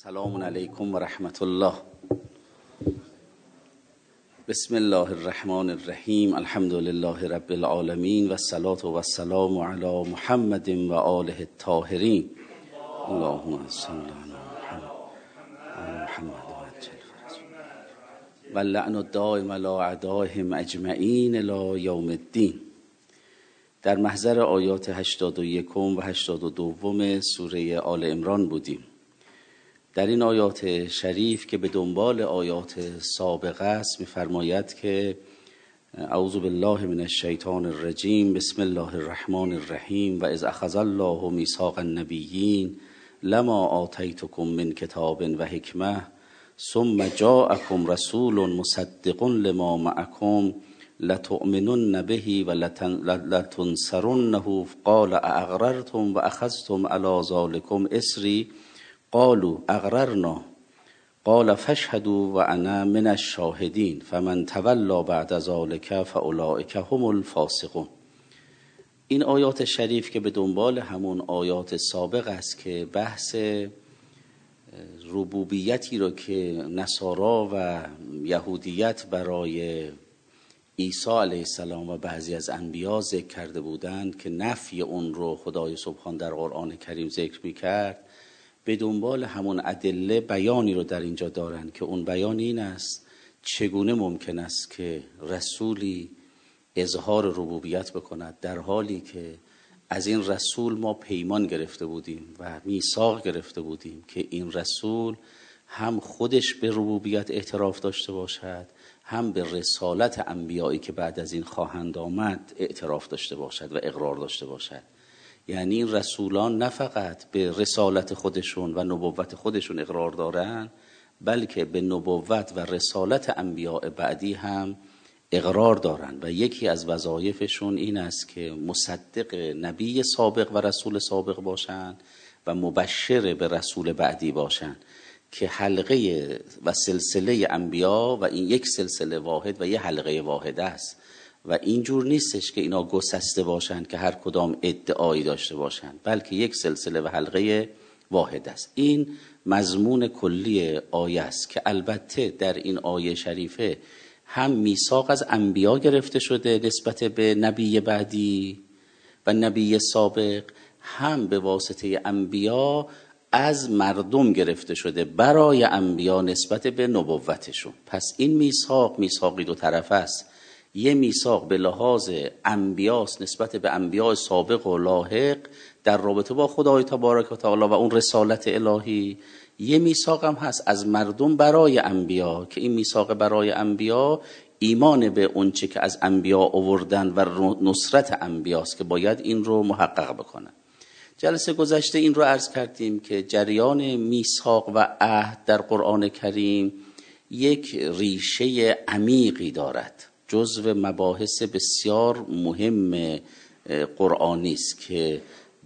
سلام علیکم و رحمت الله. بسم الله الرحمن الرحیم. الحمد لله رب العالمین و الصلاة و السلام علی محمد و آله الطاهرین. اللهم صل علی محمد و اللعن الدائم علی اعدائهم اجمعین الی یوم الدین. در محضر آیات 81 و 82 سوره آل عمران بودیم. در این آیات شریف که به دنبال آیات سابقه است می‌فرماید که اعوذ بالله من الشیطان الرجیم بسم الله الرحمن الرحیم و اذ اخذ الله میثاق النبیین لما آتیتکم من کتاب و حکمه ثم جاءکم رسول مصدق لما معکم لتؤمنن به و لتنصرنه قال اقررتم و اخذتم علی ذلکم اصری قالوا اقررنا قال فاشهدوا و انا من الشاهدین فمن تولى بعد ذلك فاولئک هم الفاسقون. این آیات شریف که به دنبال همون آیات سابق است که بحث ربوبیتی رو که نصارا و یهودیت برای عیسی علیه السلام و بعضی از انبیا ذکر کرده بودند که نفی اون رو خدای سبحان در قرآن کریم ذکر می‌کرد، به دنبال همون ادله بیانی رو در اینجا دارند که اون بیان این است چگونه ممکن است که رسولی اظهار ربوبیت بکند در حالی که از این رسول ما پیمان گرفته بودیم و میثاق گرفته بودیم که این رسول هم خودش به ربوبیت اعتراف داشته باشد، هم به رسالت انبیایی که بعد از این خواهند آمد اعتراف داشته باشد و اقرار داشته باشد. یعنی این رسولان نه فقط به رسالت خودشون و نبوت خودشون اقرار دارن، بلکه به نبوت و رسالت انبیاء بعدی هم اقرار دارن و یکی از وظایفشون این است که مصدق نبی سابق و رسول سابق باشن و مبشر به رسول بعدی باشن که حلقه و سلسله انبیا و این یک سلسله واحد و یک حلقه واحد است و اینجور نیستش که اینا گسسته باشند که هر کدام ادعایی داشته باشند، بلکه یک سلسله و حلقه واحد است. این مضمون کلی آیه است که البته در این آیه شریفه هم میثاق از انبیا گرفته شده نسبت به نبی بعدی و نبی سابق، هم به واسطه انبیا از مردم گرفته شده برای انبیا نسبت به نبوتشون. پس این میثاقی دو طرفه است. یه میثاق به لحاظ انبیاست نسبت به انبیاء سابق و لاحق در رابطه با خدای تبارک و تعالی و اون رسالت الهی. یه میثاق هم هست از مردم برای انبیا که این میثاق برای انبیا ایمان به اون چه که از انبیا آوردن و نصرت انبیاست که باید این رو محقق بکنن. جلسه گذشته این رو عرض کردیم که جریان میثاق و عهد در قرآن کریم یک ریشه عمیقی دارد، جزو مباحث بسیار مهم قرآنی است که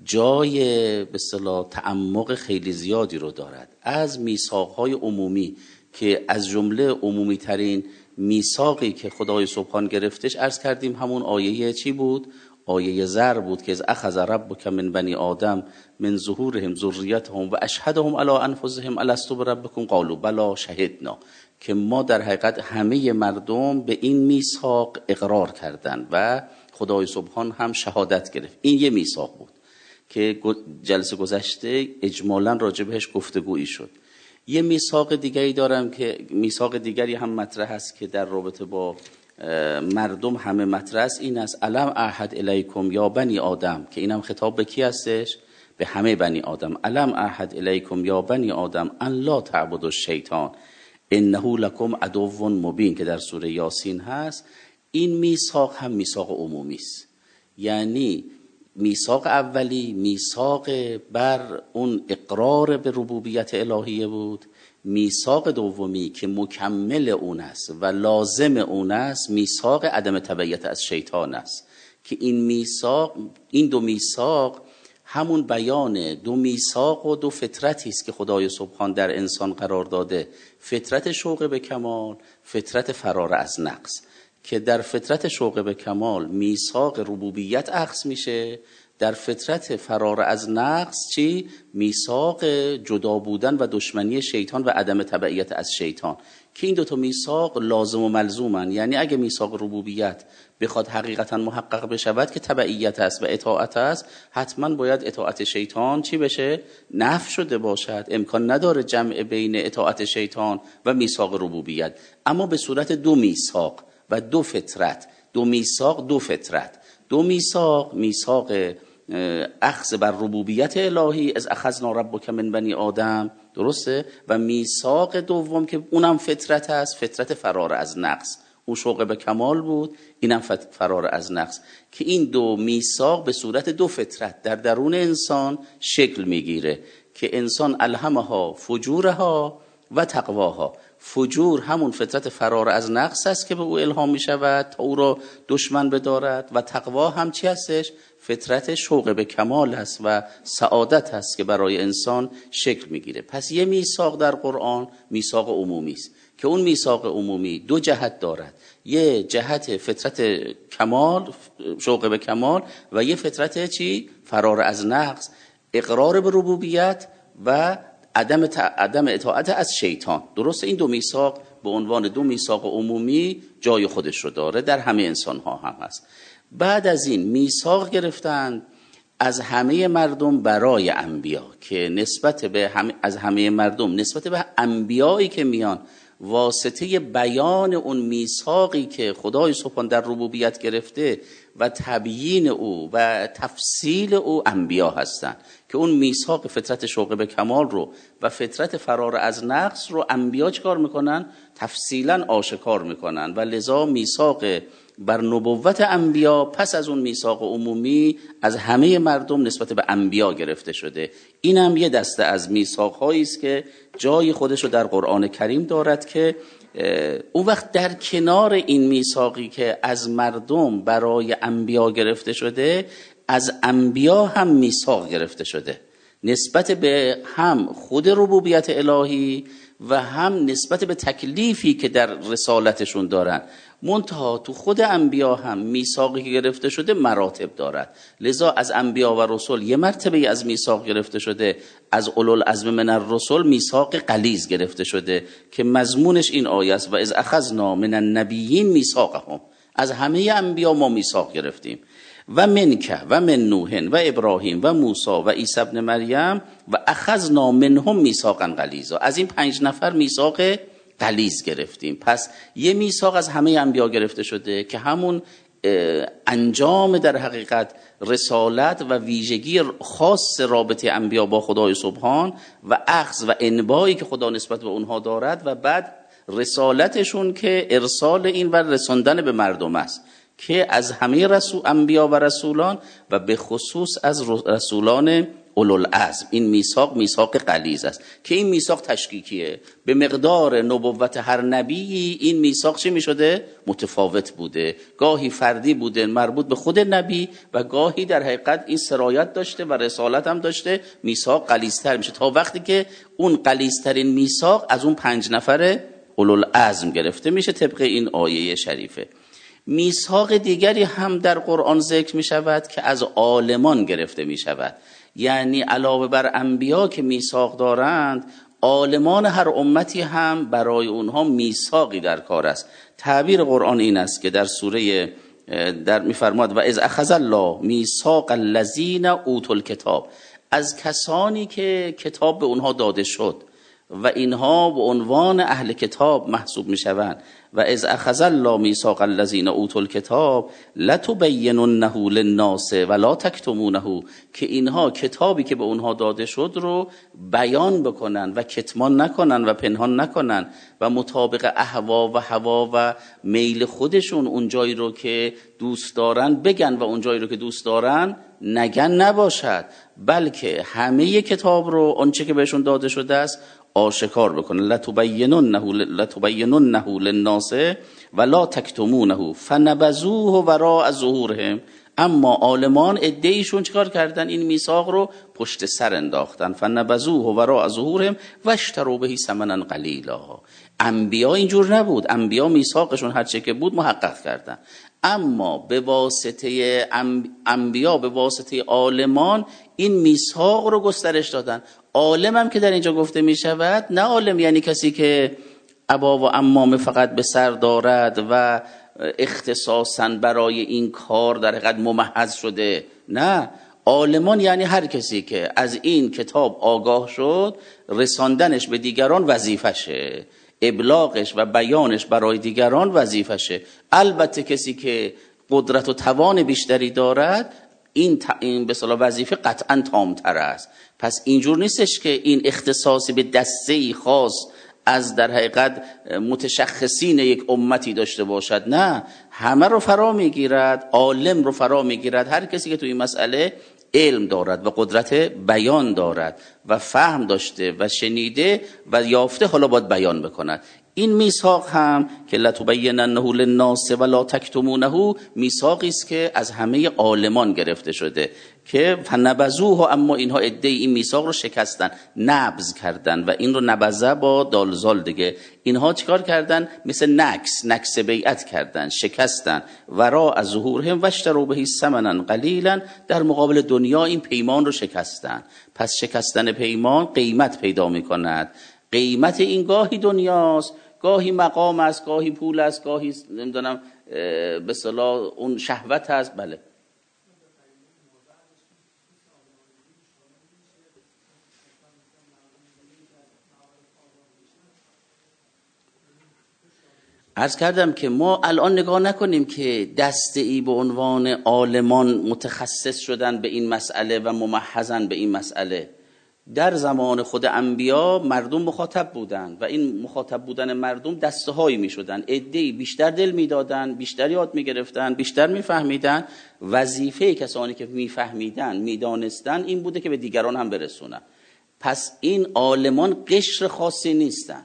جای به اصطلاح تعمق خیلی زیادی رو دارد. از میثاق‌های عمومی که از جمله عمومی ترین میثاقی که خدای سبحان گرفتش عرض کردیم همون آیه چی بود؟ آیه ذر بود که از اخذ ربک من بنی آدم من ظهورهم ذریتهم و اشهدهم علی انفسهم الست بربکم قالوا بلی شهدنا، که ما در حقیقت همه مردم به این میثاق اقرار کردند و خدای سبحان هم شهادت گرفت. این یه میثاق بود که جلسه گذشته اجمالاً راجع بهش گفتگویی شد. یه میثاق دیگری دارم که میثاق دیگری هم مطرح است که در رابطه با مردم همه مطرح است، این است الم اعهد الیکم یا بنی آدم، که اینم خطاب به کی هستش؟ به همه بنی آدم. الم اعهد الیکم یا بنی آدم ان لا تعبدوا الشیطان انه لکم عدو مبین که در سوره یاسین هست. این میثاق هم میثاق عمومی است، یعنی میثاق اولی میثاق بر اون اقرار به ربوبیت الهیه بود، میثاق دومی که مکمل اون است و لازم اون است میثاق عدم تبعیت از شیطان است که این دو میثاق همون بیان دو میثاق و دو فطرتی است که خدای سبحان در انسان قرار داده، فطرت شوق به کمال، فطرت فرار از نقص، که در فطرت شوق به کمال میثاق ربوبیت اخذ میشه، در فطرت فرار از نقص چی؟ میثاق جدا بودن و دشمنی شیطان و عدم تبعیت از شیطان، که این دوتا میثاق لازم و ملزومن. یعنی اگه میثاق ربوبیت بخواد حقیقتا محقق بشود که تبعیت است و اطاعت است، حتما باید اطاعت شیطان چی بشه؟ نفی شده باشد. امکان نداره جمع بین اطاعت شیطان و میثاق ربوبیت، اما به صورت دو میثاق و دو فطرت. دو میثاق، دو فطرت. دو میثاق، میثاق اخذ بر ربوبیت الهی، از اخذنا ربک من بنی آدم، درسته؟ و میثاق دوم که اونم فطرت است، فطرت فرار از نقص. اون شوق به کمال بود، اینم فرار از نقص. که این دو میثاق به صورت دو فطرت در درون انسان شکل میگیره که انسان الهمها فجورها و تقواها. فجور همون فطرت فرار از نقص است که به او الهام می شود تا او را دشمن بدارد، و تقوا هم چی هستش؟ فطرت شوق به کمال است و سعادت است که برای انسان شکل میگیره. پس یه میثاق در قرآن میثاق عمومی است که اون میثاق عمومی دو جهت دارد. یه جهت فطرت کمال، شوق به کمال، و یه فطرت چی؟ فرار از نقص، اقرار به ربوبیت و عدم اطاعت از شیطان. درسته؟ این دو میثاق به عنوان دو میثاق عمومی جای خودش رو داره، در همه انسان ها هم هست. بعد از این میثاق گرفتند از همه مردم برای انبیا، که نسبت به از همه مردم نسبت به انبیایی که میان واسطه بیان اون میثاقی که خدای سبحان در ربوبیت گرفته و تبیین او و تفصیل او انبیا هستند، که اون میثاق فطرت شوق به کمال رو و فطرت فرار از نقص رو انبیا چیکار میکنن؟ تفصیلا آشکار میکنن. و لذا میثاق بر نبوت انبیا پس از اون میثاق عمومی از همه مردم نسبت به انبیا گرفته شده. این هم یه دسته از میثاق‌هایی است که جای خودش رو در قرآن کریم دارد، که اون وقت در کنار این میثاقی که از مردم برای انبیا گرفته شده، از انبیا هم میثاق گرفته شده نسبت به هم خود ربوبیت الهی و هم نسبت به تکلیفی که در رسالتشون دارن. منتها تو خود انبیا هم میثاقی که گرفته شده مراتب دارد. لذا از انبیا و رسول یه مرتبه از میثاق گرفته شده، از اولوالعزم من الرسل میثاق غلیظ گرفته شده که مضمونش این آیه است: و اذ اخذنا من النبیین میثاقهم. از همه انبیا ما میثاق گرفتیم. و منک و من نوح و ابراهیم و موسی و عیسی ابن مریم و اخذنا منهم میثاقا غلیظا. از این 5 نفر میثاق غلیظ گرفتیم. پس یه میثاق از همه انبیا گرفته شده که همون انجام در حقیقت رسالت و ویژگی خاص رابطه انبیا با خدای سبحان و اخذ و انبایی که خدا نسبت به اونها دارد، و بعد رسالتشون که ارسال این و رساندن به مردم است، که از همه انبیا و رسولان و به خصوص از رسولان اولوالعزم این میثاق غلیظ است. که این میثاق تشکیکیه، به مقدار نبوت هر نبی این میثاق چی میشده؟ متفاوت بوده. گاهی فردی بوده مربوط به خود نبی و گاهی در حقیقت این سرایت داشته و رسالت هم داشته، میثاق غلیظتر میشه، تا وقتی که اون غلیظترین میثاق از اون 5 نفر اولوالعزم گرفته میشه طبق این آیه شریفه. میثاق دیگری هم در قرآن ذکر می شود که از عالمان گرفته می شود. یعنی علاوه بر انبیا که میثاق دارند، عالمان هر امتی هم برای اونها میثاقی در کار است. تعبیر قرآن این است که در سوره میفرماد: و اذ اخذ الله میثاق الذین اوتوا الکتاب. از کسانی که کتاب به اونها داده شد و اینها به عنوان اهل کتاب محسوب میشوند. و اذ اخذ الله میثاق الذین اوتوا الکتاب لتبیننه للناس ولا تکتمونه. که اینها کتابی که به اونها داده شد رو بیان بکنن و کتمان نکنن و پنهان نکنن و مطابق اهوا و هوا و میل خودشون اون جایی رو که دوست دارن بگن و اون جایی رو که دوست دارن نگن نباشد، بلکه همه کتاب رو آنچه که بهشون داده شده است آشکار بکنن. لتبیننه للناس ولا تکتمونه فنبذوه وراء ظهورهم. اما عالمان عده‌ایشون چیکار کردن؟ این میثاق رو پشت سر انداختن. فنبذوه وراء ظهورهم واشتروا به ثمنا قلیلا. انبیا اینجور نبود. انبیا میثاقشون هر چه که بود محقق کردن، اما به واسطه انبیا، به واسطه عالمان این میثاق رو گسترش دادن. عالم هم که در اینجا گفته می شود، نه عالم یعنی کسی که ابا و عمامه فقط به سر دارد و اختصاصاً برای این کار در حقیقت ممحض شده، نه، عالمان یعنی هر کسی که از این کتاب آگاه شد، رساندنش به دیگران وظیفشه، ابلاغش و بیانش برای دیگران وظیفشه. البته کسی که قدرت و توان بیشتری دارد، این به اصطلاح وظیفه قطعاً تام‌تر است. پس اینجور نیستش که این اختصاصی به دسته‌ای خاص از در حقیقت متشخصین یک امتی داشته باشد، نه، همه رو فرا میگیرد، عالم رو فرا میگیرد، هر کسی که تو این مسئله علم دارد و قدرت بیان دارد و فهم داشته و شنیده و یافته، حالا باید بیان بکند. این میثاق هم که لتبیننه للناس ولا تکتمونه، میثاقی است که از همه عالمان گرفته شده که فنبذوه، اما اینها عده این میثاق رو شکستن، نبذ کردن، و این رو نبذه با دالزال دیگه. اینها چیکار کردن؟ مثل نکس بیعت کردن، شکستن. وراء ظهورهم واشتروا به ثمنا قلیلا، در مقابل دنیا این پیمان رو شکستن. پس شکستن پیمان قیمت پیدا می‌کند. قیمت این گاهی دنیاست، گاهی مقام است، گاهی پول است، گاهی نمیدونم به اصطلاح اون شهوت است. بله، عرض کردم که ما الان نگاه نکنیم که دسته ای به عنوان عالمان متخصص شدن به این مسئله و ممحضن به این مسئله. در زمان خود انبیا مردم مخاطب بودن و این مخاطب بودن مردم دسته هایی می شدن، عده‌ای بیشتر دل می دادن، بیشتر یاد می گرفتن، بیشتر می فهمیدن. وظیفه کسانی که می فهمیدن، می دانستن این بوده که به دیگران هم برسونن. پس این عالمان قشر خاصی نیستن.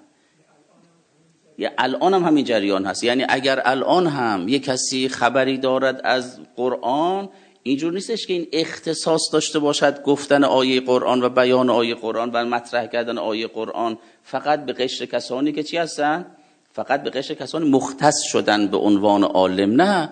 یا الان هم همین جریان هست. یعنی اگر الان هم یک کسی خبری دارد از قرآن، اینجور نیستش که این اختصاص داشته باشد گفتن آیه قرآن و بیان آیه قرآن و مطرح کردن آیه قرآن فقط به قشر کسانی که چی هستن؟ فقط به قشر کسانی مختص شدن به عنوان عالم. نه،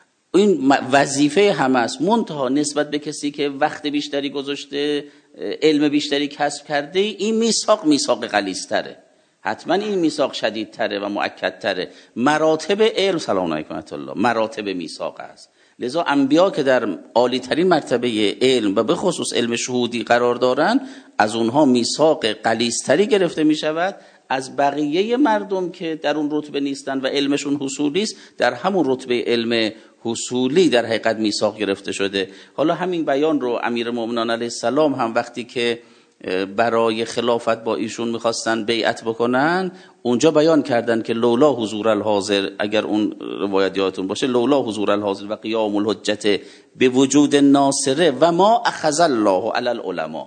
این وظیفه همه است، منتها نسبت به کسی که وقت بیشتری گذاشته، علم بیشتری کسب کرده، این میثاق غلیظ‌تره. حتما این میثاق شدیدتره و مؤکدتره. مراتب علم، سلام علیکم ورحمة الله، مراتب میثاق است. لذا انبیا که در عالی ترین مرتبه علم و به خصوص علم شهودی قرار دارن، از اونها میثاق غلیظتری گرفته می شود. از بقیه مردم که در اون رتبه نیستن و علمشون حصولی است، در همون رتبه علم حصولی در حقیقت میثاق گرفته شده. حالا همین بیان رو امیرالمومنین علیه السلام هم وقتی که برای خلافت با ایشون میخواستن بیعت بکنن، اونجا بیان کردن که لولا حضور الحاضر، اگر اون روایت یادتون باشه، لولا حضور الحاضر و قیام الحجت به وجود ناصره و ما اخذ الله علی العلماء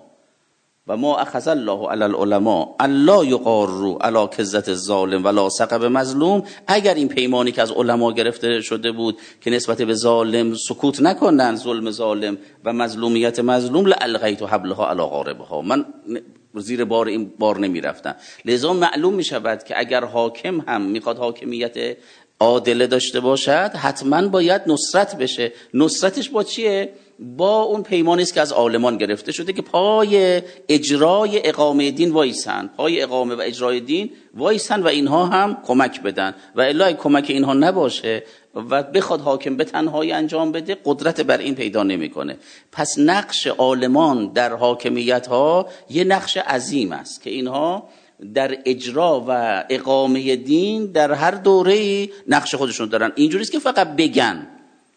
و ما اخذ الله علی العلماء الا یقاروا علی کذة الظالم ولا سقب مظلوم. اگر این پیمانی که از علما گرفته شده بود که نسبت به ظالم سکوت نکنن، ظلم ظالم و مظلومیت مظلوم، لالغیت حبلها علی غاربها، من زیر بار این بار نمی رفتم. لذا معلوم می شود که اگر حاکم هم میخواد حاکمیت عادله داشته باشد، حتما باید نصرت بشه. نصرتش با چیه؟ با اون پیمانی است که از عالمان گرفته شده که پای اجرای اقامه دین وایسن، پای اقامه و اجرای دین وایسن و اینها هم کمک بدن. و الا کمک اینها نباشه و بخواد حاکم به تنهایی انجام بده، قدرت بر این پیدا نمیکنه. پس نقش عالمان در حاکمیت ها یه نقش عظیم است که اینها در اجرا و اقامه دین در هر دوره‌ای نقش خودشون دارن. اینجوریه که فقط بگن،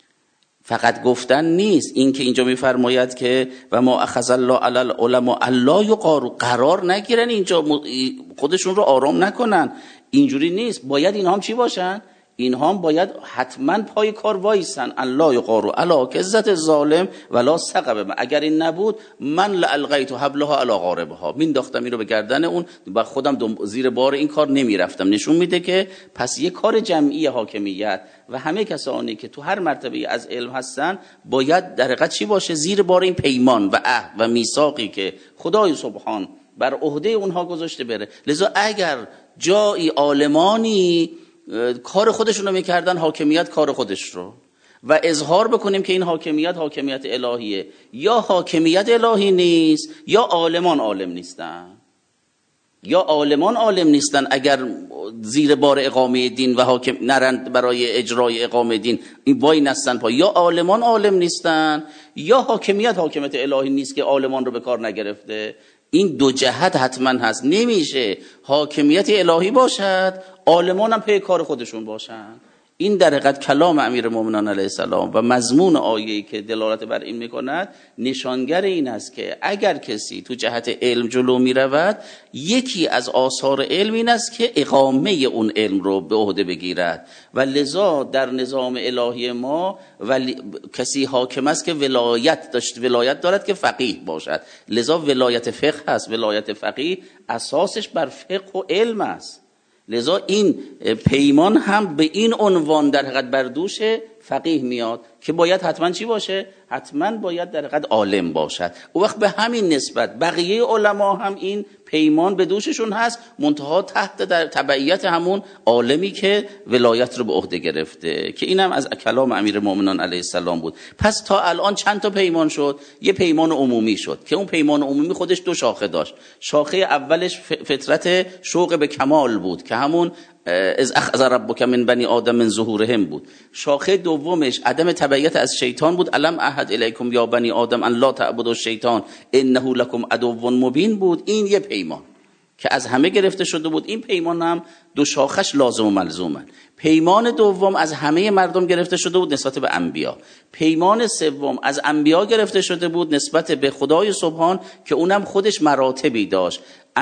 فقط گفتن نیست. این که اینجا میفرماید که و ما اخذ الله علی العلماء الا یقاروا، قرار نگیرن اینجا، خودشون رو آرام نکنن. اینجوری نیست. باید اینها هم چی باشن؟ اینها هم باید حتما پای کار وایسن. الله یقارو علی کذت ظالم ولا ثقب. اگر این نبود من لالقیت حبلها علی غاربها، مینداختم این رو به گردن اون و خودم زیر بار این کار نمیرفتم. نشون میده که پس یه کار جمعی حاکمیت و همه کسانی که تو هر مرتبه از علم هستن باید در حقیقت چی باشه؟ زیر بار این پیمان و عهد و میثاقی که خدای سبحان بر عهده اونها گذاشته بره. لذا اگر جایی عالمانی کار خودشون رو میکردن، حاکمیت کار خودش رو، و اظهار بکنیم که این حاکمیت حاکمیت الهیه، یا حاکمیت الهی نیست یا عالمان عالم نیستن، یا عالمان عالم نیستن اگر زیر بار اقامه دین و حاکم نرند برای اجرای اقامه دین این وای نستن پا، یا عالمان عالم نیستن یا حاکمیت حاکمیت الهی نیست که عالمان رو به کار نگرفته. این دو جهت حتما هست. نمیشه حاکمیت الهی باشد عالمان هم پی کار خودشون باشن. این در حقیقت کلام امیرالمومنین علیه السلام و مضمون آیه‌ای که دلالت بر این میکند نشانگر این است که اگر کسی تو جهت علم جلو میرود، یکی از آثار علم این است که اقامه اون علم رو به عهده بگیرد. و لذا در نظام الهی ما کسی حاکم است که ولایت دارد که فقیه باشد. لذا ولایت فقه هست. ولایت فقیه اساسش بر فقه و علم است. لذا این پیمان هم به این عنوان در حقیقت بر دوش فقیه میاد که باید حتما چی باشه؟ حتما باید در حقیقت عالم باشد. او وقت به همین نسبت بقیه علما هم این پیمان به دوششون هست، منتها تحت در تبعیت همون عالمی که ولایت رو به عهده گرفته، که اینم از کلام امیرالمومنین علیه السلام بود. پس تا الان چند تا پیمان شد؟ یه پیمان عمومی شد که اون پیمان عمومی خودش دو شاخه داشت. شاخه اولش فطرت شوق به کمال بود که همون از اخذ ربک من بنی آدم من ظهورهم بود. شاخه دومش عدم تبعیت از شیطان بود. الم احد الیکم یا بنی آدم ان لا تعبدوا الشیطان انه لکم عدو مبین بود. این یه پیمان که از همه گرفته شده بود. این پیمان هم دو شاخش لازم و ملزومن. پیمان دوم از همه مردم گرفته شده بود نسبت به انبیا. پیمان سوم از انبیا گرفته شده بود نسبت به خدای سبحان که اونم خودش مراتبی داشت.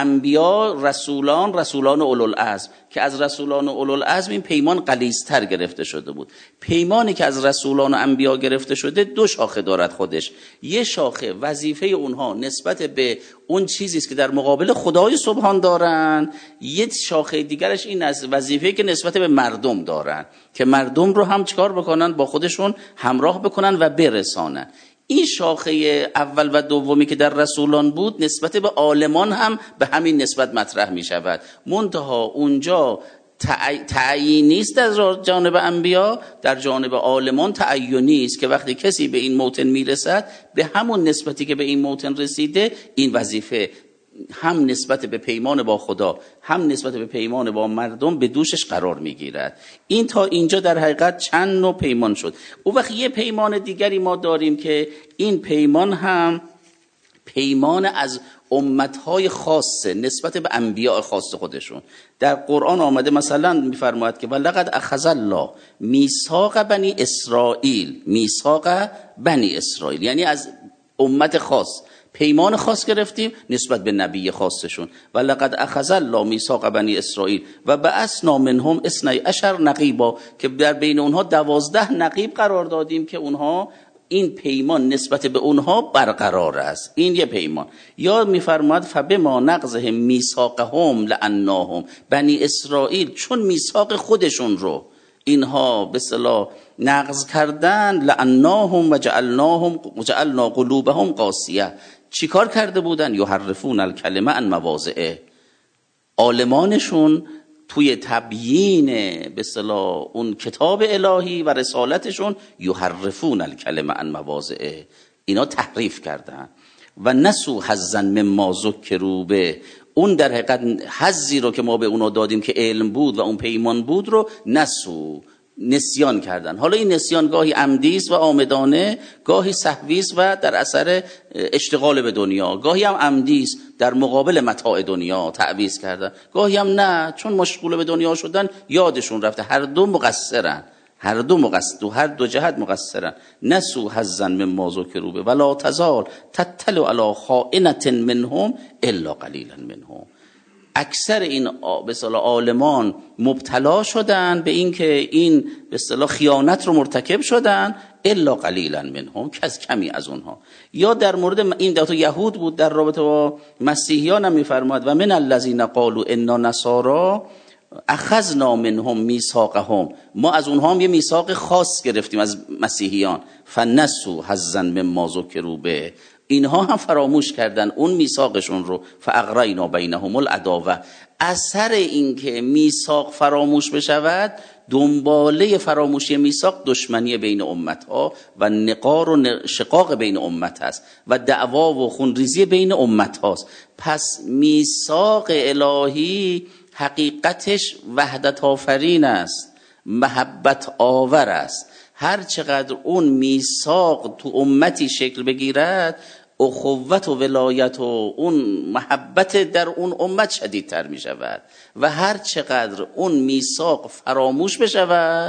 انبیا رسولان اولوالعزم که از رسولان اولوالعزم این پیمان غلیظ‌تر گرفته شده بود. پیمانی که از رسولان و انبیا گرفته شده دو شاخه دارد خودش. یه شاخه وظیفه اونها نسبت به اون چیزی است که در مقابل خدای سبحان دارن، یه شاخه دیگرش این است وظیفه‌ای که نسبت به مردم دارن که مردم رو هم چکار بکنن؟ با خودشون همراه بکنن و برسانن. این شاخه اول و دومی که در رسولان بود نسبت به عالمان هم به همین نسبت مطرح می شود. منتها اونجا تعیینی است در جانب انبیا، در جانب عالمان تعیینی است که وقتی کسی به این موطن می رسد به همون نسبتی که به این موطن رسیده این وظیفه هم نسبت به پیمان با خدا هم نسبت به پیمان با مردم به دوشش قرار میگیرد. این تا اینجا در حقیقت چند نوع پیمان شد. او وقت یه پیمان دیگری ما داریم که این پیمان هم پیمان از امتهای خاصه نسبت به انبیاء خاص خودشون. در قرآن آمده مثلا میفرماید که ولقد اخذ الله میثاق بنی اسرائیل، میثاق بنی اسرائیل یعنی از امت خاص پیمان خاص گرفتیم نسبت به نبی خاصشون. و لقد اخذ الله میثاق بنی اسرائیل و بعثنا منهم 12 نقیبا که در بین اونها 12 نقیب قرار دادیم که اونها این پیمان نسبت به اونها برقرار است. این یه پیمان. یا میفرماد فبما نقضهم میثاقهم لعناهم، بنی اسرائیل چون میثاق خودشون رو اینها به اصطلاح نقض کردن لعناهم و جعلنا قلوبهم قاسیه. چی کار کرده بودن؟ یحرفون الکلمه عن مواضعه. عالمانشون توی تبیین به اصطلاح اون کتاب الهی و رسالتشون یحرفون الکلمه عن مواضعه، اینا تحریف کردن. و نسوا حظا مما ذکروا به، اون در حقیقت حظی رو که ما به اونا دادیم که علم بود و اون پیمان بود رو نسیان کردن. حالا این نسیان گاهی عمدی است و عامدانه، گاهی سهوی است و در اثر اشتغال به دنیا، گاهی هم عمدی است در مقابل متاع دنیا تعویض کردن، گاهی هم نه چون مشغول به دنیا شدن یادشون رفته. هر دو مقصرن، هر دو جهت مقصرن. نسوا حظا مما ذکروا به ولا تزال تطلع علی خائنة منهم الا قلیلا منهم. اکثر این به اصطلاح عالمان مبتلا شدن به این که این به اصطلاح خیانت رو مرتکب شدن، الا قلیلا منهم، کمی از اونها. یا در مورد این دو یهود بود، در رابطه با مسیحیان هم میفرماد و من الذین قالوا انا نصارا اخذنا منهم میثاقهم، ما از اونها هم یه میثاق خاص گرفتیم از مسیحیان، فنسوا حظا مما ذکروا به، اینها هم فراموش کردن اون میثاقشون رو، فاغرینا بینهم العداوه. اثر این که میثاق فراموش بشود، دنباله فراموشی میثاق دشمنی بین امتها و نقار و شقاق بین امت هست و دعوا و خونریزی بین امت هاست. پس میثاق الهی حقیقتش وحدت آفرین است، محبت آور است. هر چقدر اون میثاق تو امتی شکل بگیرد، اخوت و ولایت و اون محبت در اون امت شدیدتر می شود و هر چقدر اون میثاق فراموش بشود،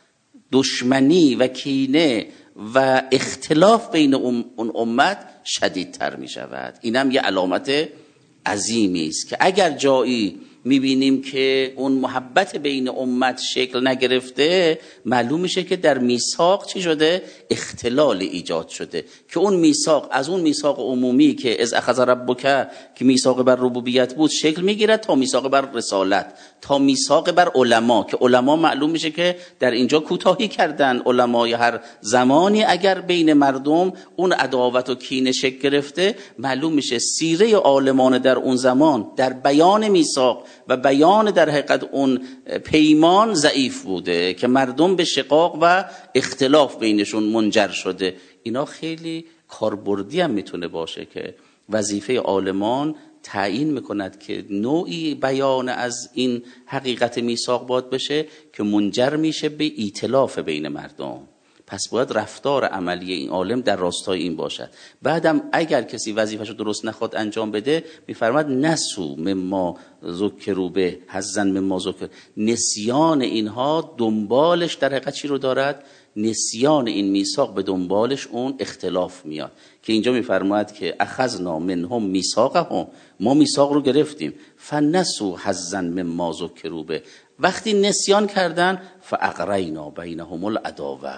دشمنی و کینه و اختلاف بین اون امت شدیدتر می شود. اینم یه علامت عظیمی است که اگر جایی میبینیم که اون محبت بین امت شکل نگرفته، معلوم میشه که در میثاق چی شده؟ اختلال ایجاد شده که اون میثاق از اون میثاق عمومی که از اخذ ربک که میثاق بر ربوبیت بود شکل میگیرد تا میثاق بر رسالت، تا میثاق بر علما، که علما معلوم میشه که در اینجا کوتاهی کردن. علمای هر زمانی اگر بین مردم اون عداوت و کینه شکل گرفته، معلوم میشه سیره عالمان در اون زمان در بیان میثاق و بیان در حقیقت اون پیمان ضعیف بوده که مردم به شقاق و اختلاف بینشون منجر شده. اینا خیلی کاربردی هم میتونه باشه که وظیفه عالمان تعیین میکند که نوعی بیان از این حقیقت میثاق باید بشه که منجر میشه به ائتلاف بین مردم. پس باید رفتار عملی این عالم در راستای این باشد. بعدم اگر کسی وظیفه‌شو درست نخواد انجام بده، میفرماد نسو مما ذکروا به حظا مما ذکر، نسیان اینها دنبالش در حقیقت چی رو دارد؟ نسیان این میثاق به دنبالش اون اختلاف میاد که اینجا میفرماید که اخذنا منهم میثاقهم، ما میثاق رو گرفتیم، فنسوا حظا مما ذکروا به، وقتی نسیان کردن فاغرینا بینهم العداوه،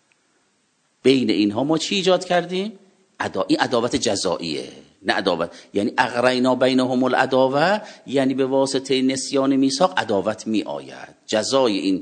بین اینها ما چی ایجاد کردیم؟ این عداوت جزائیه، نه عداوت یعنی اغرینا بینهم العداوه، یعنی به واسطه نسیان میثاق عداوت می آید. جزای این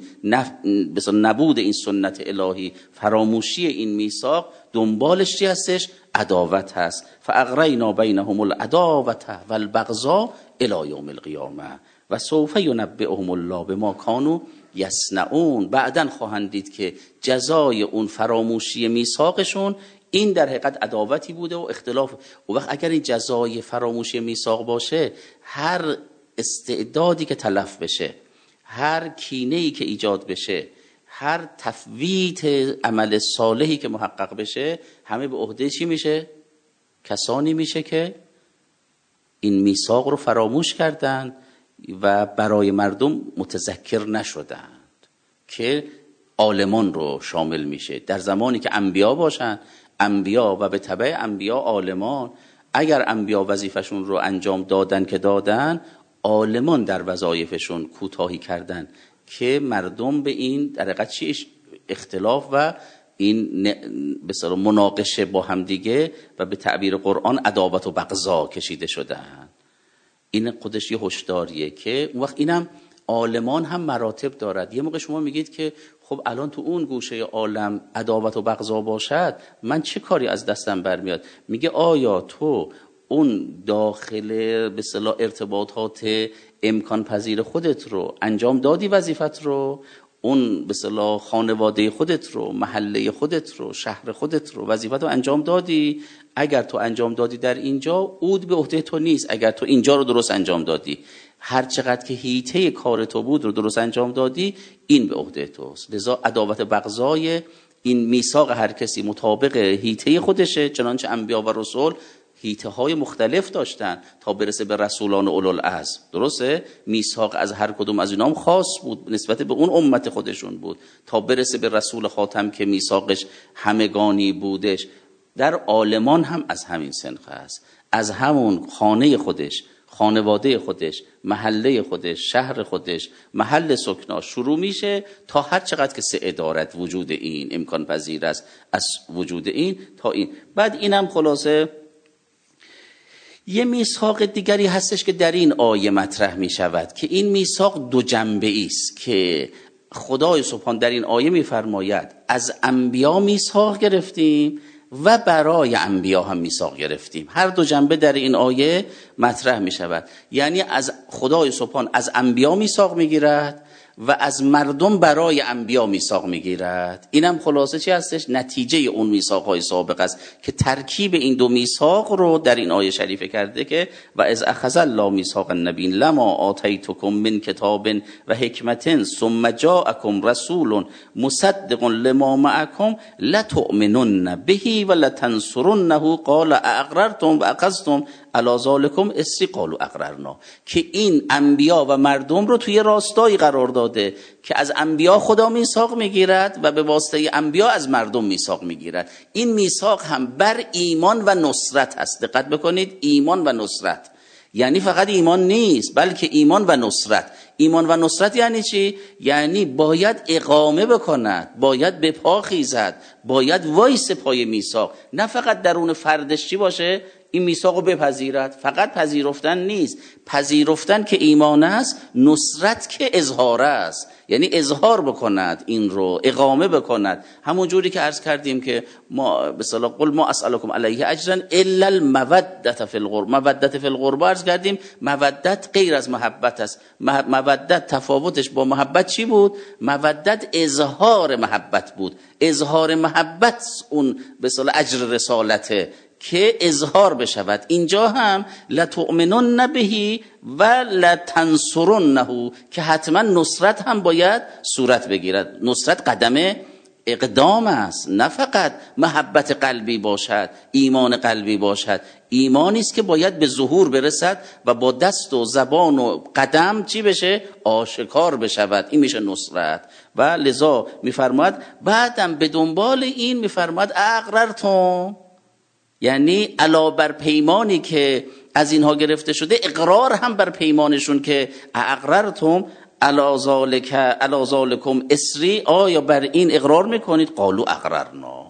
نبود این سنت الهی، فراموشی این میثاق، دنبالش چی هستش؟ عداوت هست. فاغرینا بینهم العداوه والبغضاء الی یوم القیامه و سوف ینبئهم الله بما کانوا یصنعون. بعدن خواهند دید که جزای اون فراموشی میثاقشون این در حقیقت عداوتی بوده و اختلاف. و وقت اگر این جزای فراموشی میثاق باشه، هر استعدادی که تلف بشه، هر کینه‌ای که ایجاد بشه، هر تفویت عمل صالحی که محقق بشه، همه به عهده چی میشه؟ کسانی میشه که این میثاق رو فراموش کردند و برای مردم متذکر نشدند، که عالمان رو شامل میشه. در زمانی که انبیا باشن، انبیا و به تبع انبیا عالمان، اگر انبیا وظیفشون رو انجام دادن که دادن، عالمان در وظایفشون کوتاهی کردن که مردم به این در حقیقت چی اختلاف و این به اصطلاح مناقشه با هم دیگه و به تعبیر قرآن عداوت و بغضا کشیده شدن. این خودش یه هشداریه که اون وقت اینم عالمان هم مراتب دارد. یه موقع شما میگید که خب الان تو اون گوشه عالم عداوت و بغضا باشد، من چه کاری از دستم برمیاد؟ میگه آیا تو اون داخل به اصطلاح ارتباطات امکان پذیر خودت رو انجام دادی، وظیفت رو، اون به اصطلاح خانواده خودت رو، محله خودت رو، شهر خودت رو، وظیفت رو انجام دادی؟ اگر تو انجام دادی در اینجا، عود به عهده تو نیست. اگر تو اینجا رو درست انجام دادی، هر چقدر که حیطه کار تو بود رو درست انجام دادی، این به عهده توست. لذا عداوت بغضای این میثاق هر کسی مطابق حیطه خودشه، چنانچه انبیا و رسول حیطه های مختلف داشتن تا برسه به رسولان اولوالعزم. درسته؟ میثاق از هر کدوم از اینا هم خاص بود، نسبت به اون امت خودشون بود، تا برسه به رسول خاتم که میثاقش همگانی بودش. در عالمان هم از همین سنخ است، از همون خانه خودش، خانواده خودش، محله خودش، شهر خودش، محل سکنا شروع میشه تا هر چقدر که سعه دارد وجود این امکان پذیر است از وجود این تا این. بعد اینم خلاصه یه میثاق دیگری هستش که در این آیه مطرح می شود که این میثاق دو جنبه است که خدای سبحان در این آیه میفرماید از انبیا میثاق گرفتیم و برای انبیا هم میثاق گرفتیم. هر دو جنبه در این آیه مطرح می شود. یعنی از خدای سبحان از انبیا میثاق میگیرد و از مردم برای انبیا میثاق میگیرد. اینم خلاصه چی هستش؟ نتیجه اون میثاق‌های سابق است که ترکیب این دو میثاق رو در این آیه شریفه کرده که و اذ اخذ الله میثاق النبیین لما آتیتکم من کتاب و حکمت ثم جاءکم رسول مصدق لما معکم لتؤمنن به و لتنصرنه قال اقررتم و اخذتم علی ذالکم اصری قالوا اقررنا. که این انبیا و مردم رو توی راستایی قرار داده که از انبیا خدا میثاق میگیرد و به واسطه انبیا از مردم میثاق میگیرد. این میثاق هم بر ایمان و نصرت هست. دقت بکنید، ایمان و نصرت یعنی فقط ایمان نیست بلکه ایمان و نصرت. ایمان و نصرت یعنی چی؟ یعنی باید اقامه بکند، باید به پا خیزد، باید وایس پای میثاق، نه فقط درون فردش چی باشه این میثاقو بپذیرد. فقط پذیرفتن نیست، پذیرفتن که ایمان است، نصرت که اظهار است، یعنی اظهار بکند، این رو اقامه بکند. همون جوری که عرض کردیم که ما به اصطلاح قل ما اسالکم علیه اجرا الا المودة فی القربى. مودت فی القربى عرض کردیم مودت غیر از محبت است. مودت تفاوتش با محبت چی بود؟ مودت اظهار محبت بود. اظهار محبت اون به اصطلاح اجر رسالته که اظهار بشود. اینجا هم لتؤمنن به و لتنصرنه که حتما نصرت هم باید صورت بگیرد. نصرت قدم اقدام است، نه فقط محبت قلبی باشد، ایمان قلبی باشد. ایمانی است که باید به ظهور برسد و با دست و زبان و قدم چی بشه؟ آشکار بشود. این میشه نصرت. و لذا میفرماید بعدم به دنبال این میفرماید اقررتم، یعنی علاوه بر پیمانی که از اینها گرفته شده اقرار هم بر پیمانشون که اقررتم علی ذالکم اصری، آیا بر این اقرار میکنید؟ قالوا اقررنا،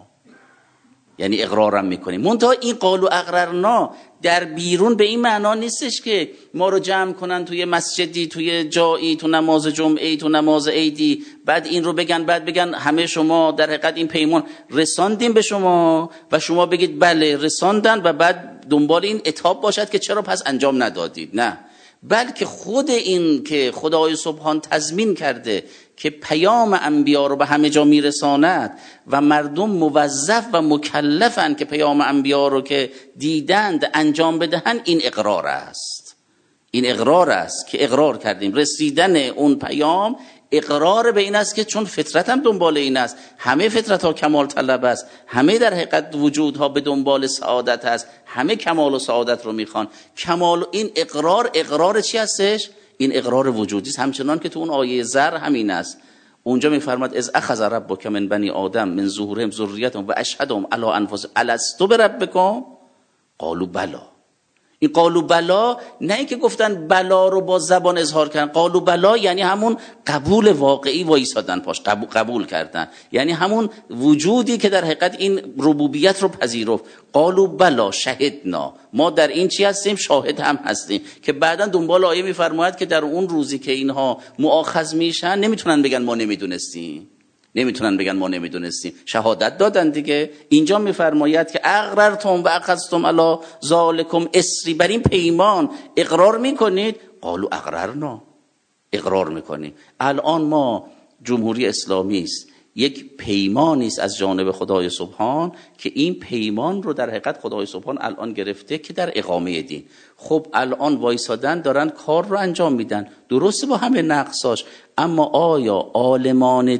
یعنی اقرارم میکنیم. منتها این قالوا اقررنا در بیرون به این معنا نیستش که ما رو جمع کنن توی مسجدی، توی جایی، تو نماز جمعه، تو نماز عیدی، بعد این رو بگن، بعد بگن همه شما در حقیقت این پیمان رساندیم به شما و شما بگید بله رساندن و بعد دنبال این عتاب باشد که چرا پس انجام ندادید. نه، بلکه خود این که خدای سبحان تضمین کرده که پیام انبیا رو به همه جا میرساند و مردم موظف و مکلفن که پیام انبیا رو که دیدند انجام بدهن، این اقرار است. این اقرار است که اقرار کردیم رسیدن اون پیام. اقرار به این است که چون فطرت هم دنبال این است، همه فطرت ها کمال طلب است، همه در حقیقت وجودها به دنبال سعادت است، همه کمال و سعادت رو میخوان. کمال این اقرار چی هستش؟ این اقرار وجودی است. همچنان که تو اون آیه زر همین است. اونجا میفرماد اذ اخذ ربک من بنی آدم من ظهورهم ذریتهم و اشهدهم علی انفسهم الست بربکم قالوا بلا. این قالوا بلا نه اینکه گفتن بلا رو با زبان اظهار کردن، قالوا بلا یعنی همون قبول واقعی وایسادن پاش، قبول کردن، یعنی همون وجودی که در حقیقت این ربوبیت رو پذیرفت. قالوا بلا شهدنا، ما در این چی هستیم؟ شاهد هم هستیم. که بعدا دنبال آیه میفرماید که در اون روزی که اینها مؤاخذ میشن نمیتونن بگن ما نمیدونستیم، نمیتونن بگن ما نمیدونستیم، شهادت دادن دیگه. اینجا میفرماید که اقررتم و اخذتم علی ذالکم اصری، بر این پیمان اقرار میکنید. قالوا اقررنا، اقرار میکنیم. الان ما جمهوری اسلامی است، یک پیمانی است از جانب خدای سبحان که این پیمان رو در حقیقت خدای سبحان الان گرفته که در اقامه دین. خب الان وایسادن دارن کار رو انجام میدن، درسته با همه نقصاش، اما آیا عالمان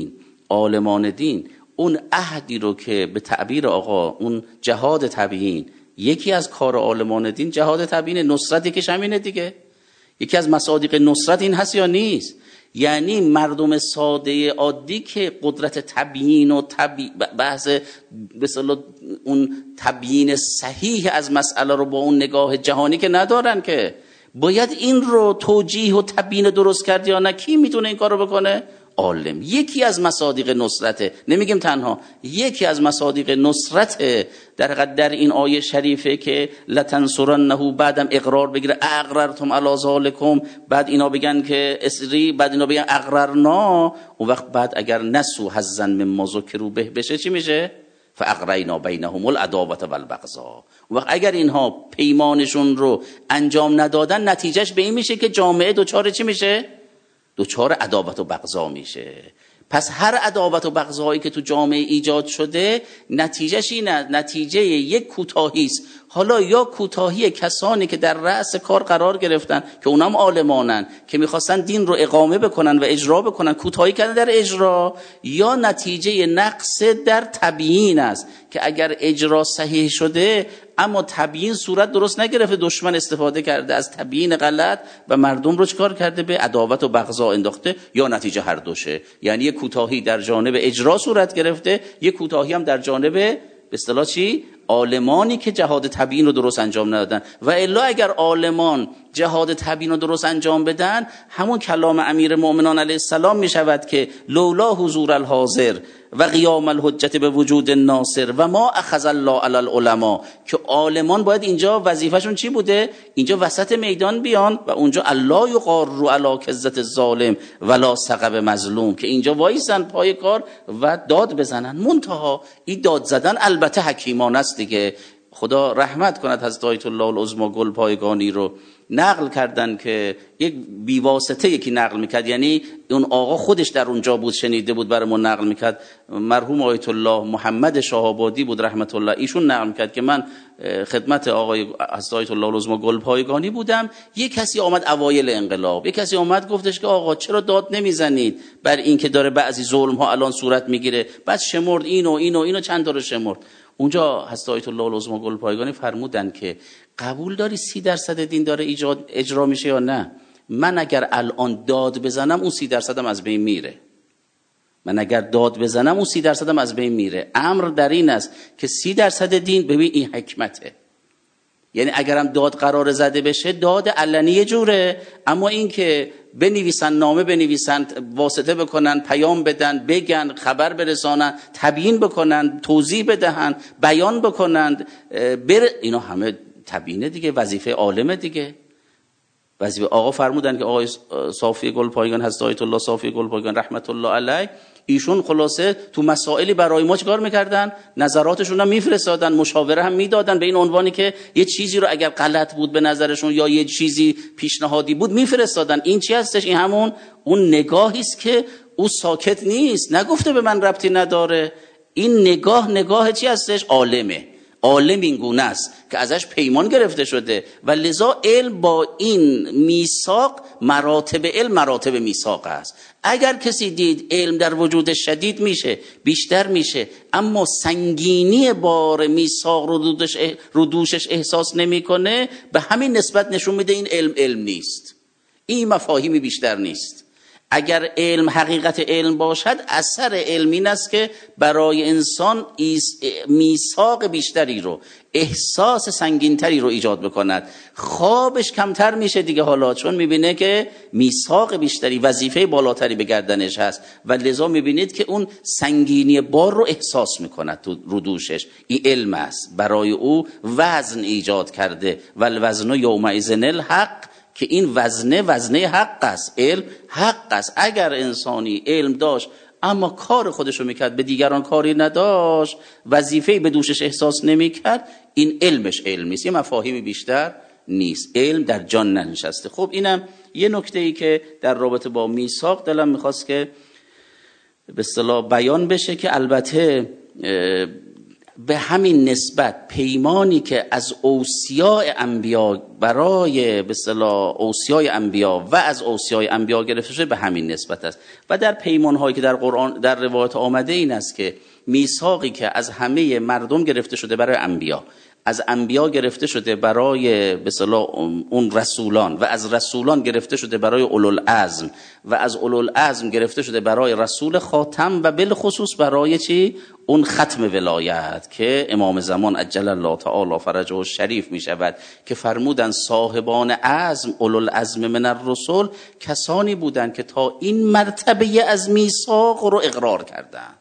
دین اون عهدی رو که به تعبیر آقا اون جهاد تبیین، یکی از کار عالمان دین جهاد تبیین، نصرتی که همینه دیگه، یکی از مصادیق نصرت این هست یا نیست؟ یعنی مردم ساده عادی که قدرت تبیین و بحث به اصطلاح اون تبیین صحیح از مسئله رو با اون نگاه جهانی که ندارن، که باید این رو توجیه و تبیین درست کرد یا نه؟ کی میتونه این کارو بکنه؟ عالم. یکی از مصادیق نصرته، نمیگیم تنها، یکی از مصادیق نصرته در این آیه شریفه که لتنصرنه، بعدم اقرار بگیره اقررتم علی ذالکم، بعد اینا بگن که اسری، بعد اینا بگن اقررنا، اون وقت بعد اگر نسو حظا مما ذکروا به بشه چی میشه؟ فاغرینا بینهم العداوة والبغضاء. اون وقت اگر اینها پیمانشون رو انجام ندادن، نتیجهش به این میشه که جامعه دوچار چی میشه؟ دوچار عداوت و بغضا میشه. پس هر عداوت و بغضایی که تو جامعه ایجاد شده نتیجهش اینه، نتیجه یک کوتاهی است. حالا یا کوتاهی کسانی که در رأس کار قرار گرفتن که اونم عالمانن که میخواستن دین رو اقامه بکنن و اجرا بکنن، کوتاهی کردن در اجرا، یا نتیجه نقص در تبیین است که اگر اجرا صحیح شده اما تبیین صورت درست نگرفته، دشمن استفاده کرده از تبیین غلط و مردم رو چکار کرده؟ به عداوت و بغضا انداخته، یا نتیجه هر دوشه. یعنی یک کوتاهی در جانب اجرا صورت گرفته، یک کوتاهی هم در جانب به اصطلاح چی؟ عالمانی که جهاد تبیین رو درست انجام ندادن. و الا اگر عالمان جهاد تبیین رو درست انجام بدن، همون کلام امیر المؤمنین علیه السلام می شود که لولا حضور الحاضر و قیام الحجت به وجود الناصر و ما اخذ الله علی العلماء، که عالمان باید اینجا وظیفهشون چی بوده؟ اینجا وسط میدان بیان و اونجا الله یقار علی کذت الظالم ولا ثقب مظلوم، که اینجا وایسن پای کار و داد بزنن. منتها این داد زدن البته حکیمانه است دیگه. خدا رحمت کند حضرت آیت الله العظمی گلپایگانی رو نقل کردن که یک بیواسطه یکی نقل میکرد، یعنی اون آقا خودش در اونجا بود، شنیده بود، برامون نقل میکرد. مرحوم آیت الله محمد شهابادی بود رحمت الله، ایشون نقل میکرد که من خدمت آقای حضرت آیت الله العظمی گلپایگانی بودم. یک کسی آمد اوایل انقلاب، یک کسی آمد گفتش که آقا چرا داد نمیزنید بر این که داره بعضی ظلم ها الان صورت میگیره؟ بعد شمرد اینو چند تا رو شمرد. اونجا حضرت آیت الله العظمی گلپایگانی فرمودن که قبول داری 30% دین داره اجرا میشه یا نه؟ من اگر الان داد بزنم اون 30% هم از بین میره. من اگر داد بزنم اون 30% هم از بین میره. امر در این است که 30% دین، ببین این حکمته، یعنی اگرم داد قرار زده بشه داد علنی یه جوره، اما این که بنویسن، نامه بنویسن، واسطه بکنن، پیام بدن، بگن، خبر برسانن، تبیین بکنن، توضیح بدهن، بیان بکنن، اینا همه تبیینه دیگه، وظیفه عالمه دیگه. وظیفه آقا فرمودن که آقای صافی گلپایگان، حضرت آیت الله صافی گلپایگان رحمت الله علیه، ایشون خلاصه تو مسائلی برای ما چیکار میکردن؟ نظراتشون هم میفرستادن، مشاوره هم میدادن، به این عنوانی که یه چیزی رو اگر غلط بود به نظرشون یا یه چیزی پیشنهادی بود میفرستادن. این چی هستش؟ این همون اون نگاهی است که او ساکت نیست، نگفته به من ربطی نداره. این نگاه چی هستش؟ عالمه. عالم این گونه است که ازش پیمان گرفته شده و لذا علم با این میثاق، مراتب علم مراتب میثاق است. اگر کسی دید علم در وجود شدید میشه، بیشتر میشه، اما سنگینی بار میثاق رو دوشش احساس نمیکنه، به همین نسبت نشون میده این علم نیست، این مفاهیمی بیشتر نیست. اگر علم حقیقت علم باشد، اثر علم این است که برای انسان میثاق بیشتری رو، احساس سنگینتری رو ایجاد بکند. خوابش کمتر میشه دیگه حالا، چون میبینه که میثاق بیشتری، وظیفه بالاتری به گردنش هست و لذا میبینید که اون سنگینی بار رو احساس میکند رو دوشش. این علم است، برای او وزن ایجاد کرده. والوزن یومئذ الحق، که این وزنه حق است، علم حق است. اگر انسانی علم داشت اما کار خودشو میکرد، به دیگران کاری نداشت، وظیفه‌ای به دوشش احساس نمیکرد، این علمش علم نیست، یه مفاهیمی بیشتر نیست، علم در جان ننشسته. خب اینم یه نکته‌ای که در رابطه با میثاق دلم میخواست که به اصطلاح بیان بشه، که البته به همین نسبت پیمانی که از اوصیاء انبیا برای به اصطلاح اوصیاء انبیا و از اوصیاء انبیا گرفته شده به همین نسبت است. و در پیمان‌هایی که در قرآن در روایات آمده این است که میثاقی که از همه مردم گرفته شده برای انبیا، از انبیا گرفته شده برای به اصطلاح اون رسولان و از رسولان گرفته شده برای اولوالعزم و از اولوالعزم گرفته شده برای رسول خاتم و بالخصوص برای چی؟ اون ختم ولایت که امام زمان عجل الله تعالی فرجه الشریف می شود که فرمودن صاحبان عزم اولوالعزم من الرسل کسانی بودند که تا این مرتبه از میثاق رو اقرار کردند.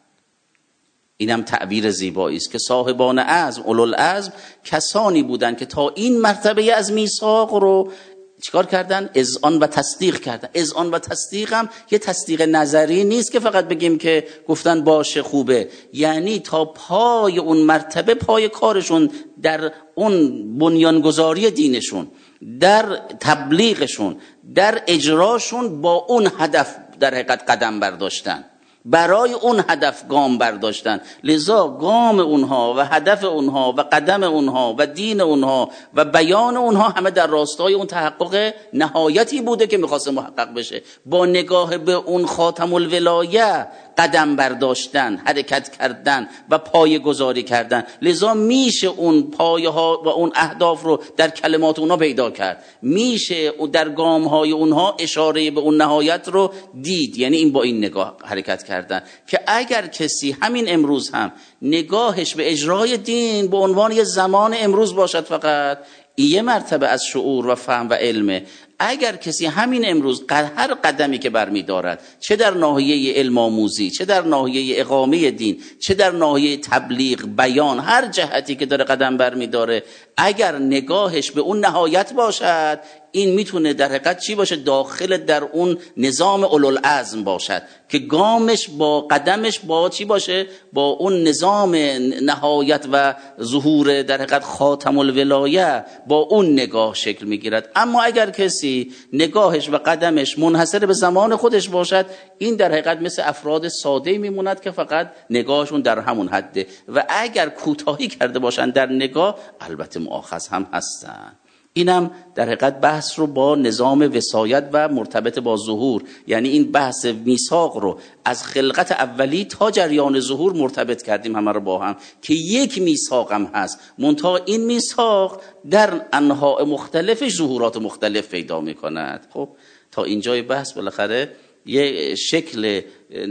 اینم تعبیر زیبایی است که صاحبان عزم اولوالعزم کسانی بودند که تا این مرتبه از میثاق رو چیکار کردن؟ اذعان و تصدیق کردن. اذعان و تصدیق هم یه تصدیق نظری نیست که فقط بگیم که گفتن باشه خوبه، یعنی تا پای اون مرتبه پای کارشون در اون بنیانگذاری دینشون، در تبلیغشون، در اجراشون با اون هدف در حقیقت قدم برداشتن، برای اون هدف گام برداشتن. لذا گام اونها و هدف اونها و قدم اونها و دین اونها و بیان اونها همه در راستای اون تحقق نهایتی بوده که میخواست محقق بشه. با نگاه به اون خاتم الولایه قدم برداشتن، حرکت کردن و پایه گذاری کردن. لذا میشه اون پایه ها و اون اهداف رو در کلمات اونها پیدا کرد، میشه در گام های اونها اشاره به اون نهایت رو دید. یعنی این با این نگاه حرکت کردن که اگر کسی همین امروز هم نگاهش به اجرای دین به عنوان یه زمان امروز باشد، فقط یه مرتبه از شعور و فهم و علمه، اگر کسی همین امروز هر قدمی که برمی دارد، چه در ناحیه علم آموزی، چه در ناحیه اقامه دین، چه در ناحیه تبلیغ، بیان، هر جهتی که داره قدم برمی داره، اگر نگاهش به اون نهایت باشد، این میتونه در حقیقت چی باشه؟ داخل در اون نظام اولوالعزم باشد که گامش با قدمش با چی باشه؟ با اون نظام نهایت و ظهور در حقیقت خاتم الولایه، با اون نگاه شکل میگیرد. اما اگر کسی نگاهش و قدمش منحصر به زمان خودش باشد، این در حقیقت مثل افراد ساده میموند که فقط نگاهشون در همون حده و اگر کوتاهی کرده باشند در نگاه، البته مؤاخذ هم هستند. اینم در حقیقت بحث رو با نظام وصایت و مرتبط با ظهور، یعنی این بحث میثاق رو از خلقت اولی تا جریان ظهور مرتبط کردیم همه رو با هم که یک میثاق هم هست، منتها این میثاق در انواع مختلفش ظهورات مختلف پیدا میکند. خب تا اینجای بحث بالاخره یه شکل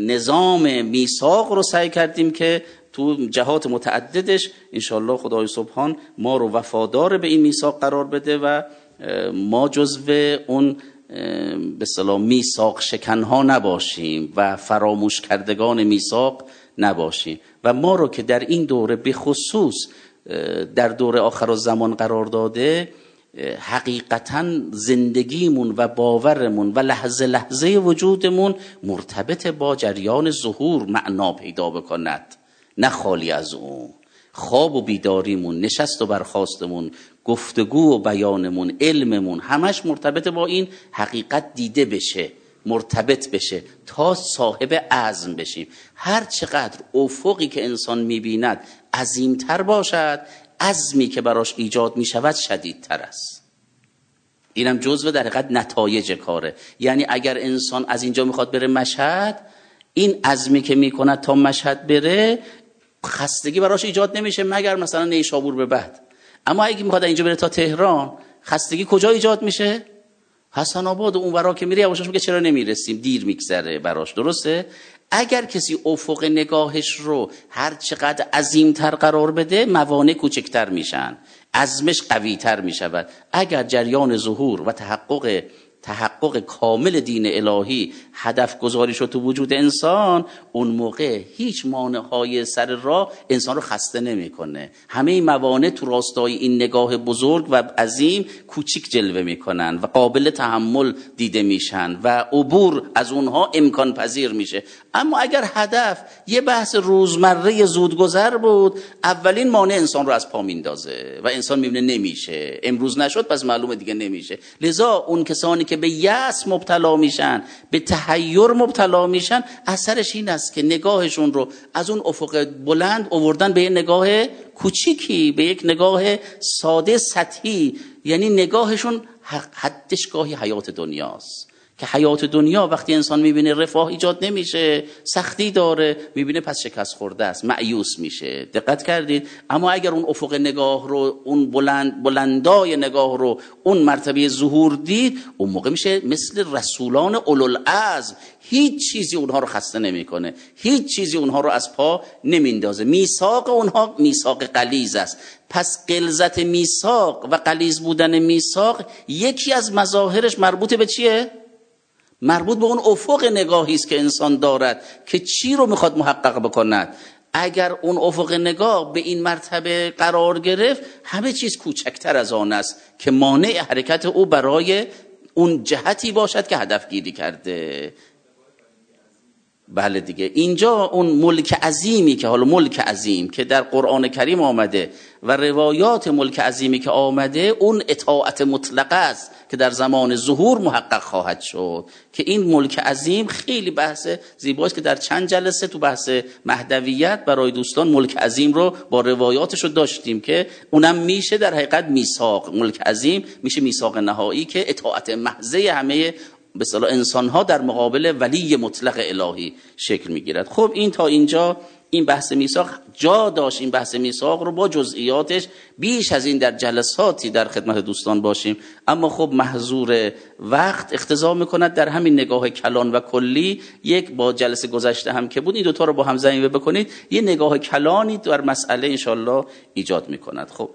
نظام میثاق رو سعی کردیم که تو جهات متعددش انشالله خدای سبحان ما رو وفادار به این میثاق قرار بده و ما جزو اون به اصطلاح میثاق شکنها نباشیم و فراموش کردگان میثاق نباشیم و ما رو که در این دوره به خصوص در دوره آخرالزمان قرار داده، حقیقتاً زندگیمون و باورمون و لحظه لحظه وجودمون مرتبط با جریان ظهور معنا پیدا بکند، نه خالی از اون. خواب و بیداریمون، نشست و برخاستمون، گفتگو و بیانمون، علممون، همش مرتبط با این حقیقت دیده بشه، مرتبط بشه تا صاحب عزم بشیم. هر چقدر افقی که انسان میبیند عظیمتر باشد، عزمی که براش ایجاد میشود شدیدتر است. اینم جزو در حقیقت نتایج کاره. یعنی اگر انسان از اینجا میخواد بره مشهد، این عزمی که میکند تا مشهد بره، خستگی براش ایجاد نمیشه مگر مثلا نیشابور به بعد. اما اگه میخواد اینجا بره تا تهران، خستگی کجا ایجاد میشه؟ حسن آباد و اون ورا که میره یواشاش میگه چرا نمیرسیم، دیر میگذره براش. درسته؟ اگر کسی افق نگاهش رو هر چقدر عظیمتر قرار بده، موانع کوچکتر میشن، عزمش قویتر میشود. اگر جریان ظهور و تحقق کامل دین الهی هدف گذاری شد تو وجود انسان، اون موقع هیچ مانع‌های سر راه انسان رو خسته نمی‌کنه. همه این موانع تو راستای این نگاه بزرگ و عظیم کوچیک جلوه می‌کنن و قابل تحمل دیده میشن و عبور از اونها امکان پذیر میشه. اما اگر هدف یه بحث روزمره زودگذر بود، اولین مانع انسان رو از پا میندازه و انسان میبینه نمیشه، امروز نشد پس معلومه دیگه نمیشه. لذا اون کسانی که به یأس مبتلا میشن، به تحیر مبتلا میشن، اثرش این است که نگاهشون رو از اون افق بلند آوردن به یک نگاه کوچیکی، به یک نگاه ساده سطحی. یعنی نگاهشون حدش گاهی حیات دنیاست که حیات دنیا وقتی انسان میبینه رفاه ایجاد نمیشه، سختی داره، میبینه پس شکست خورده است، مایوس میشه. دقت کردید؟ اما اگر اون افق نگاه رو، اون بلندای نگاه رو، اون مرتبه ظهور دید، اون موقع میشه مثل رسولان اولوالعزم، هیچ چیزی اونها رو خسته نمیکنه، هیچ چیزی اونها رو از پا نمیندازه. میثاق اونها میثاق غلیظ است. پس غلظت میثاق و غلیظ بودن میثاق یکی از مظاهرش مربوط به چیه؟ مربوط به اون افق نگاهی است که انسان دارد که چی رو میخواد محقق بکند. اگر اون افق نگاه به این مرتبه قرار گرفت، همه چیز کوچکتر از آن است که مانع حرکت او برای اون جهتی باشد که هدف گیری کرده. بله دیگه، اینجا اون ملک عظیمی که حالا ملک عظیم که در قرآن کریم آمده و روایات ملک عظیمی که آمده، اون اطاعت مطلقه است که در زمان ظهور محقق خواهد شد. که این ملک عظیم خیلی بحث زیباست که در چند جلسه تو بحث مهدویت برای دوستان ملک عظیم رو با روایاتش رو داشتیم که اونم میشه در حقیقت میثاق. ملک عظیم میشه میثاق نهایی که اطاعت محضه همه به اصطلاح انسان‌ها در مقابل ولی مطلق الهی شکل میگیرد. خب این تا اینجا این بحث میثاق جا داشت. این بحث میثاق رو با جزئیاتش بیش از این در جلساتی در خدمت دوستان باشیم، اما خب محظور وقت اقتضا میکند در همین نگاه کلان و کلی، یک با جلسه گذشته هم که بود، این دوتا رو با هم ضمیمه بکنید، یه نگاه کلانی در مسئله انشالله ایجاد میکند. خب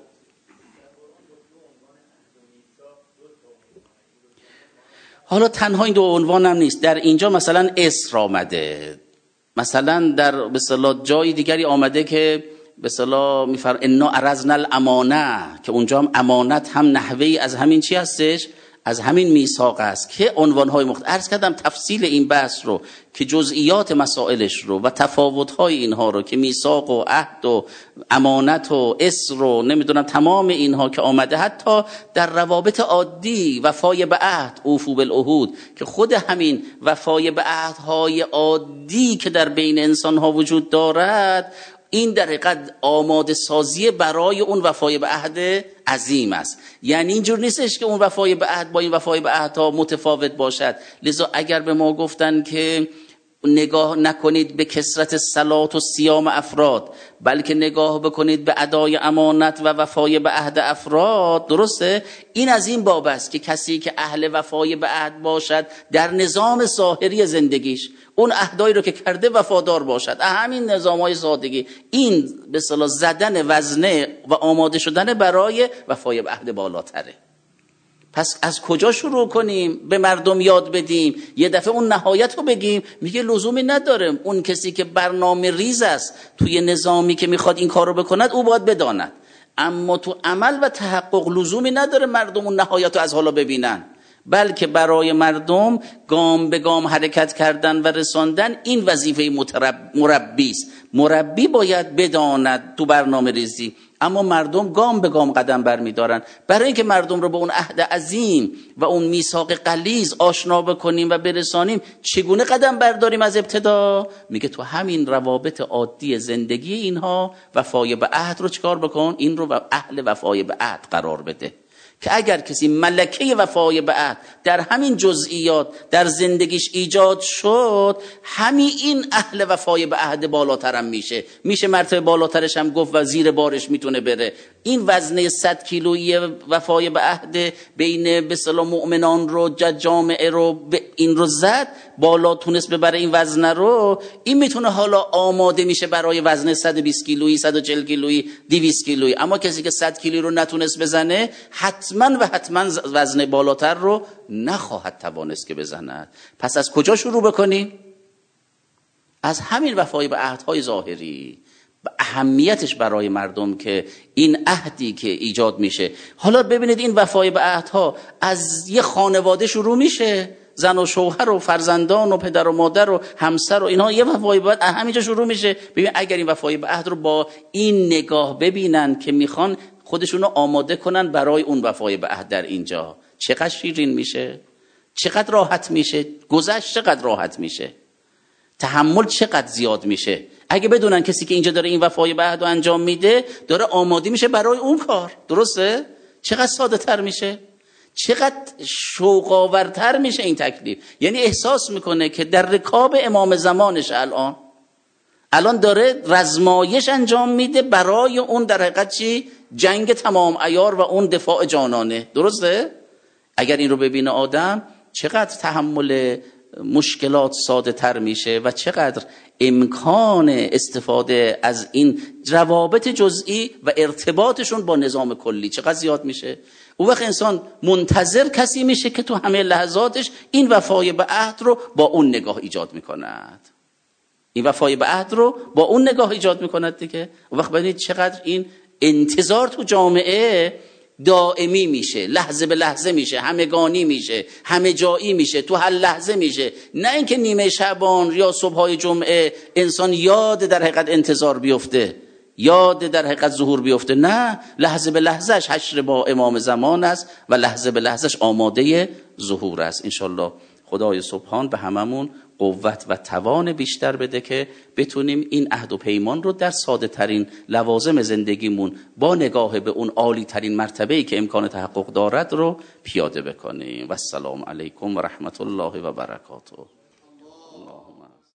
حالا تنها این دو عنوان هم نیست، در اینجا مثلا اسر آمده، مثلا در به اصطلاح جای دیگری آمده که به اصطلاح میفرم انا عرضنا الامانه، که اونجا هم امانت هم نحوهی از همین چی هستش، از همین میثاق است که عنوان‌های مختلف. عرض کردم تفصیل این بحث رو که جزئیات مسائلش رو و تفاوت‌های اینها رو که میثاق و عهد و امانت و اسر و نمیدونم تمام اینها که آمده، حتی در روابط عادی وفای به عهد، اوفو بالعهود، که خود همین وفای به عهدهای عادی که در بین انسان‌ها وجود دارد، این در حقیقت آماده سازی برای اون وفای به عهد عظیم است. یعنی اینجور نیستش که اون وفای به عهد با این وفای به عهدها متفاوت باشد. لذا اگر به ما گفتن که نگاه نکنید به کثرت صلات و صیام افراد، بلکه نگاه بکنید به ادای امانت و وفای به عهد افراد، درسته؟ این از این باب است که کسی که اهل وفای به عهد باشد در نظام ظاهری زندگیش، اون عهدایی رو که کرده وفادار باشد، همین نظام‌های سادگی، این به اصطلاح زدن وزنه و آماده شدن برای وفای به عهد بالاتره. پس از کجا شروع کنیم؟ به مردم یاد بدیم، یه دفعه اون نهایت رو بگیم؟ میگه لزومی نداره. اون کسی که برنامه ریز است توی نظامی که میخواد این کار رو بکند، او باید بداند. اما تو عمل و تحقق لزومی نداره مردم اون نهایت رو از حالا ببینن، بلکه برای مردم گام به گام حرکت کردن و رساندن این وظیفه مربی است. مربی باید بداند تو برنامه ریزی، اما مردم گام به گام قدم برمی‌دارن. برای اینکه مردم رو به اون عهد عظیم و اون میثاق غلیظ آشنا بکنیم و برسانیم، چگونه قدم برداریم از ابتدا؟ میگه تو همین روابط عادی زندگی اینها وفای به عهد رو چکار بکن؟ این رو اهل وفای به عهد قرار بده. که اگر کسی ملکه وفای به عهد در همین جزئیات در زندگیش ایجاد شد، همین این اهل وفای به عهد بالاترم میشه مرتبه بالاترش هم گفت و زیر بارش میتونه بره. این وزنه 100 کیلویی وفای به عهد بین به اصطلاح مؤمنان رو، جامعه رو، این رو زد بالا، تونست ببره این وزنه رو، این میتونه حالا آماده میشه برای وزنه 120 کیلویی، 140 کیلویی، 200 کیلویی. اما کسی که 100 کیلویی رو نتونست بزنه، حتما وزن بالاتر رو نخواهد توانست که بزند. پس از کجا شروع بکنیم؟ از همین وفای به عهدهای ظاهری، اهمیتش برای مردم که این عهدی که ایجاد میشه. حالا ببینید این وفای به عهدها از یه خانواده شروع میشه، زن و شوهر و فرزندان و پدر و مادر و همسر و اینها، یه وفای به عهد همینجا شروع میشه. ببین اگر این وفای به عهد رو با این نگاه ببینن که میخوان خودشونو آماده کنن برای اون وفای به عهد، در اینجا چقدر شیرین میشه، چقدر راحت میشه، گذشت چقدر راحت میشه، تحمل چقدر زیاد میشه. اگه بدونن کسی که اینجا داره این وفای به عهد رو انجام میده، داره آماده میشه برای اون کار، درسته؟ چقدر ساده تر میشه. چقدر شوق‌آورتر میشه این تکلیف. یعنی احساس میکنه که در رکاب امام زمانش الان داره رزمایش انجام میده برای اون در حقیقت چی؟ جنگ تمام عیار و اون دفاع جانانه. درسته؟ اگر این رو ببینه آدم چقدر تحمل مشکلات ساده تر میشه و چقدر امکان استفاده از این روابط جزئی و ارتباطشون با نظام کلی چقدر زیاد میشه. اون وقت انسان منتظر کسی میشه که تو همه لحظاتش این وفای به عهد رو با اون نگاه ایجاد میکند. این وفای به عهد رو با اون نگاه ایجاد میکند دیگه. اون وقت ببینید چقدر این انتظار تو جامعه دائمی میشه، لحظه به لحظه میشه، همگانی میشه، همه جایی میشه، تو هر لحظه میشه. نه اینکه نیمه شعبان یا صبحای جمعه انسان یاد در حقیقت انتظار بیفته، یاد در حقیقت ظهور بیفته. نه، لحظه به لحظهش حشر با امام زمان است و لحظه به لحظهش آماده ظهور است. انشالله خدای سبحان به هممون قوت و توان بیشتر بده که بتونیم این عهد و پیمان رو در ساده ترین لوازم زندگیمون با نگاه به اون عالی ترین مرتبه‌ای که امکان تحقق دارد رو پیاده بکنیم. و السلام علیکم و رحمت الله و برکاته.